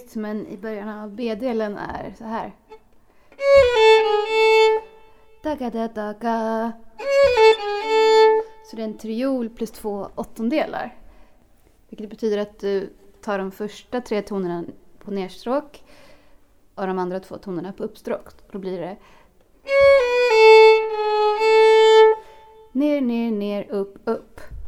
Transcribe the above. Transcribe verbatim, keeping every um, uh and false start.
rytmen i början av B-delen är så här. Daga da daga. Så det är en triol plus två åttondelar. Vilket betyder att du tar de första tre tonerna på nerstråk och de andra två tonerna på uppstråk. Då blir det ner, ner, ner, upp, upp.